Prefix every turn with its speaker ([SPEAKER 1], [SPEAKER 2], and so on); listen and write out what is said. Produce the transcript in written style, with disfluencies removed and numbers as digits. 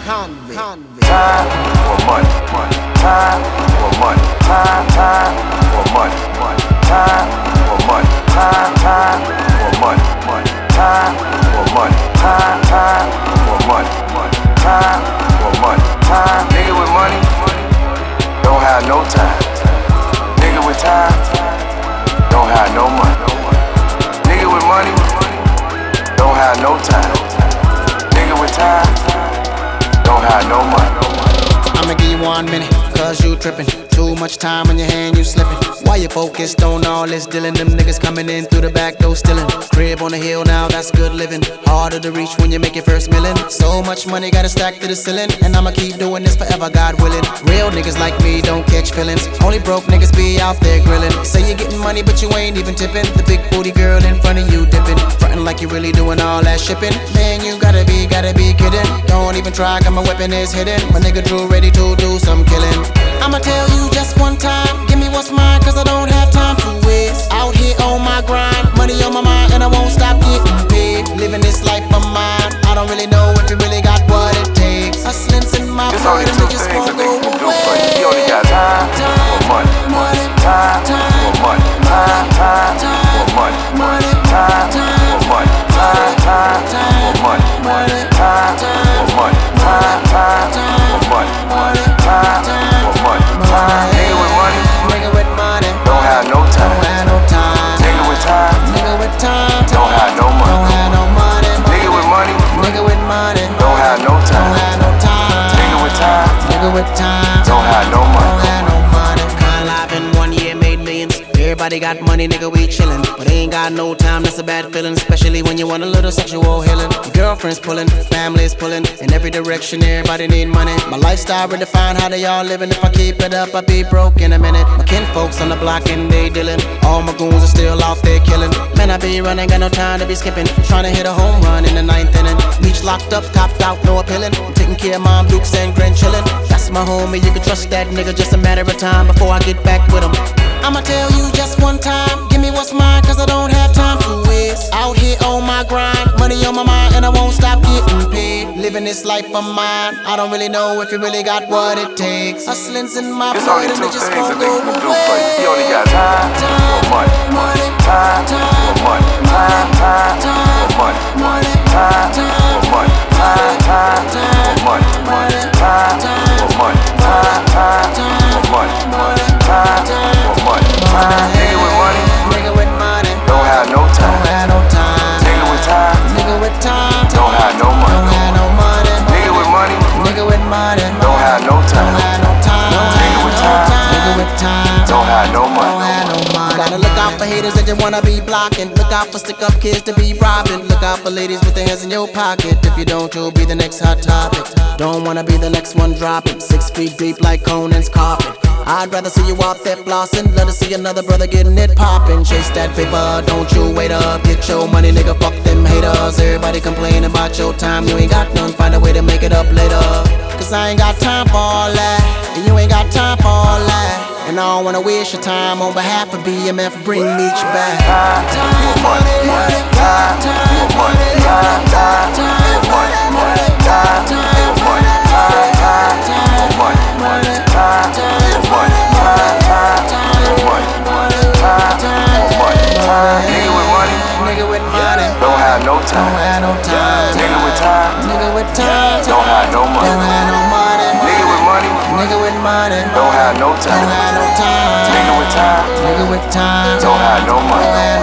[SPEAKER 1] Time or money, time or money, time or money, time or money, time or money, time or money, time or money, time or money. Nigga with money don't have no time. Nigga with time don't have no money. Nigga with money don't have no time. Nigga with time don't have no money.
[SPEAKER 2] I'ma give you 1 minute, cause you trippin'. Too much time on your hand, you slippin'. Why you focused on all this dealing? Them niggas coming in through the back door stealing. Crib on the hill now, that's good living. Harder to reach when you make your first millin'. So much money, gotta stack to the ceiling. And I'ma keep doing this forever, God willing. Real niggas like me don't catch feelings. Only broke niggas be out there grillin'. Say you're getting money, but you ain't even tippin'. The big booty girl in front of you dippin'. Frontin' like you really doing all that shipping. Man, you gotta be kidding. Don't even try, cause my weapon is hidden. My nigga Drew ready to do some killing. I'ma tell you just one time, give me what's mine, cause I don't have time to waste. Out here on my grind, money on my mind, and I won't stop getting paid. Living this life of mine, I don't really know if you really got what it takes. Hustling's in my blood and it just won't go away.
[SPEAKER 1] He only got time or money, time or money, time or money, time or money, time or money, time or money, time or money, time or money. Nigga with money don't have no time. Nigga with time don't have no money. Nigga with money don't have no time. Nigga with time don't have no money.
[SPEAKER 2] Kinda live in 1 year, made millions. Everybody got money, nigga, we chillin'. But they ain't got no time, that's a bad feeling. Especially when you want a little sexual healing. Your girlfriend's pulling, family's pulling. In every direction, everybody need money. My lifestyle redefine how they all living. If I keep it up, I'll be broke in a minute. My kinfolks on the block and they dealing. All my goons are still out there killing. Man, I be running, got no time to be skipping. Trying to hit a home run in the 9th inning. Meech locked up, topped out, no appealing. I'm taking care of mom, dukes, and grandchillin'. That's my homie, you can trust that nigga. Just a matter of time before I get back with him. I'ma tell you just one time, give me what's mine, cause I don't have time to waste. Out here on my grind, money on my mind, and I won't stop getting paid. Living this life of mine, I don't really know if you really got what it takes. Hustling's in my blood and it just won't go away.
[SPEAKER 1] He only got time or money, time or money, time or money, time or money, time or money, time or money, time or money, time or money. Nigga with money don't have no time. Nigga with time don't have no money. Nigga with money don't have no time. Nigga with time don't have no money.
[SPEAKER 2] Gotta look out for haters that just wanna be blocking. Look out for stick up kids to be robbing. Look out for ladies with their hands in your pocket. If you don't, you'll be the next hot topic. Don't wanna be the next one dropping. 6 feet deep like Conan's coffin. I'd rather see you out there flossing. Love to see another brother getting it poppin'. Chase that paper, don't you wait up. Get your money, nigga, fuck them haters. Everybody complain about your time, you ain't got none. Find a way to make it up later. Cause I ain't got time for all that, and you ain't got time for all that. And I don't wanna waste your time. On behalf of BMF, bring Meech back.
[SPEAKER 1] Time or money, time or money, time or money, time or money, time or money, time or money, time or money, time or money. Nigga with money don't have no time. Nigga with time don't have no money. Nigga with money don't have no time. Nigga with time don't have no money.